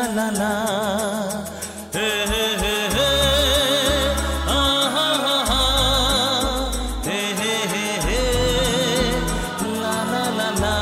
ला ला हे हे हे हे आ हा हा हा हे हे हे हे ला ला ला ला।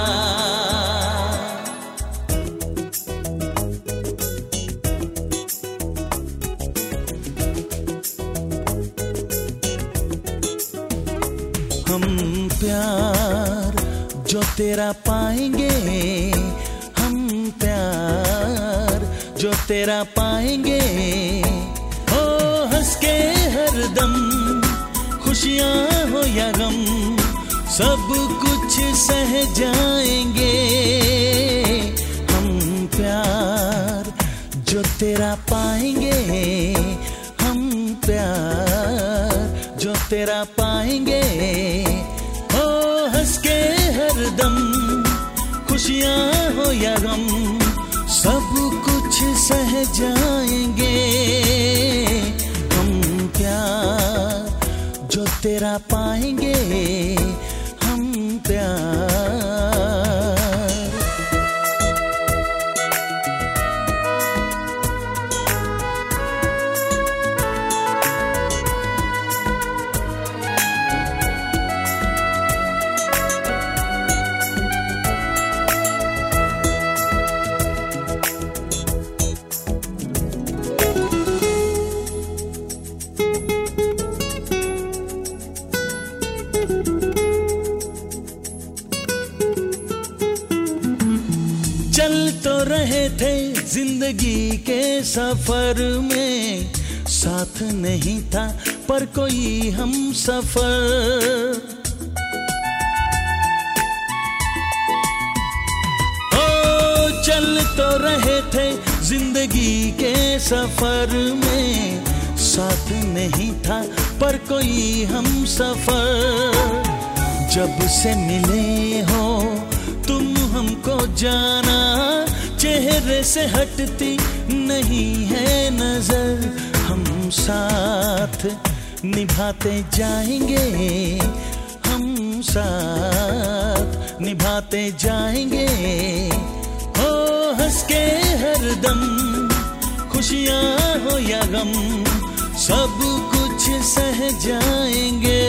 हम प्यार जो तेरा पाएंगे, हम प्यार जो तेरा पाएंगे, हो हंस के हरदम खुशियाँ हो या गम, सब कुछ सह जाएंगे। हम प्यार जो तेरा पाएंगे, हम प्यार जो तेरा पाएंगे, हो हंस के हरदम खुशियाँ हो या गम, सब कुछ सह जाएंगे। हम प्यार जो तेरा पाएंगे, हम प्यार। चल तो रहे थे जिंदगी के सफर में, साथ नहीं था पर कोई हम सफर। ओ चल तो रहे थे जिंदगी के सफर में, साथ नहीं था पर कोई हम सफर। जब से मिले हो तुम हमको जाना, चेहरे से हटती नहीं है नजर। हम साथ निभाते जाएंगे, हम साथ निभाते जाएंगे, हो हंस के हरदम खुशियाँ हो या गम, सब कुछ सह जाएंगे।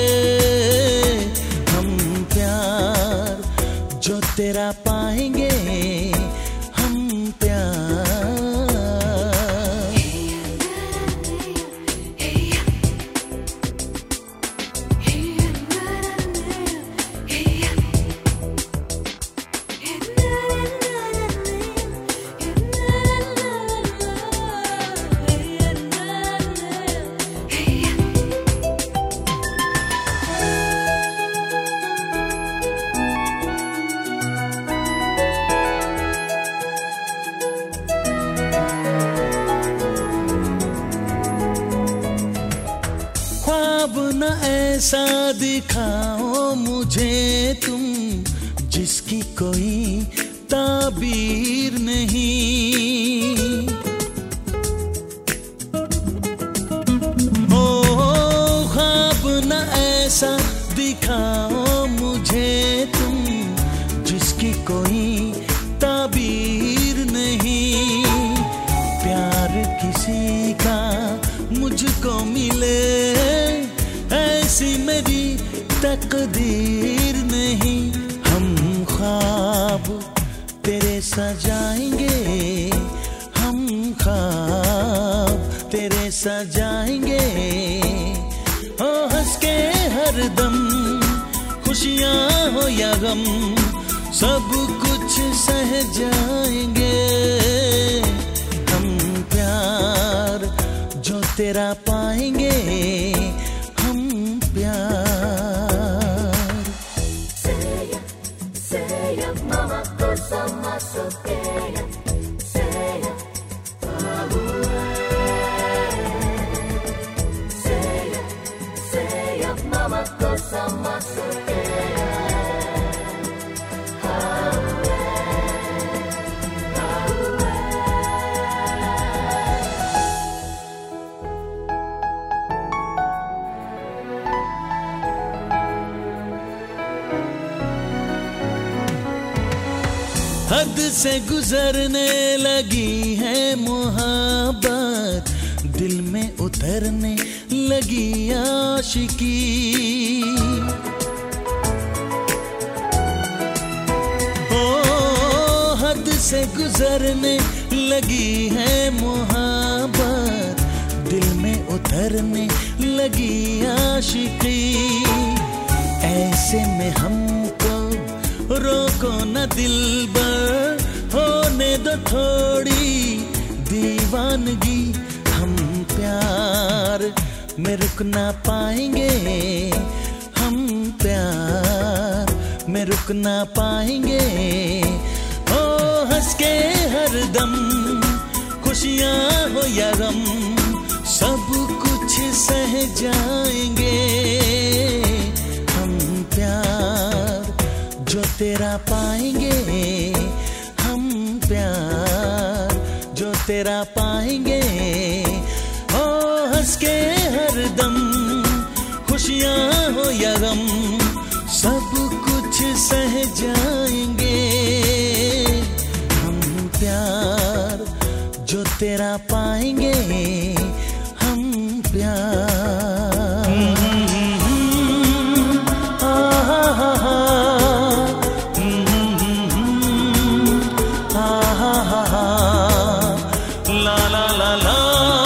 हम प्यार जो तेरा पाएंगे, हम प्यार। ख्वाब न ऐसा दिखाओ मुझे तुम, जिसकी कोई ताबीर नहीं। ओ ख्वाब न ऐसा दिखाओ मुझे तुम, जिसकी कोई ताबीर नहीं। प्यार किसी का मुझको मिले, ऐसी मेरी तकदीर नहीं। हम ख्वाब तेरे सजाएंगे, हम ख्वाब तेरे सजाएंगे, हो हंस के हरदम खुशियाँ हो या गम, सब कुछ सह जाएंगे। हम प्यार जो तेरा पाएंगे, हम प्यार। Seya, mama, cosa más okaya. Seya, seya, mama, cosa más okaya. हद से गुजरने लगी है मोहब्बत, दिल में उतरने लगी आशिकी। ओ हद से गुजरने लगी है मोहब्बत, दिल में उतरने लगी आशिकी। ऐसे में हमको रोको न दिलबर, होने दो थोड़ी दीवानगी। हम प्यार में रुक ना पाएंगे, हम प्यार में रुक ना पाएंगे। ओ हंस के हरदम खुशियाँ हो या गम, सब कुछ सह जाएंगे। हम प्यार जो तेरा पाएंगे, हम प्यार जो तेरा पाएंगे। ओ हंस के हरदम खुशियाँ हो या गम, सब कुछ सह जाएंगे। हम प्यार जो तेरा पाएंगे, हम प्यार। ला ला ला ला